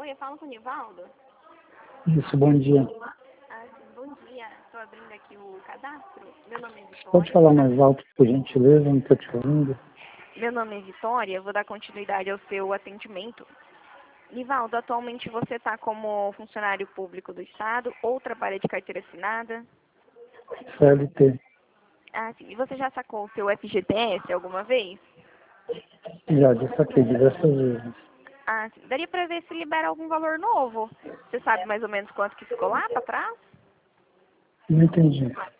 Oi, eu falo com o Nivaldo. Isso, bom dia. Sim, bom dia. Estou abrindo aqui o cadastro. Meu nome é Vitória. Pode falar mais alto, por gentileza, não estou te ouvindo. Meu nome é Vitória, eu vou dar continuidade ao seu atendimento. Nivaldo, atualmente você está como funcionário público do Estado ou trabalha de carteira assinada? CLT. Sim. E você já sacou o seu FGTS alguma vez? Já saquei diversas vezes. Sim. Daria para ver se libera algum valor novo. Você sabe mais ou menos quanto que ficou lá para trás? Não entendi.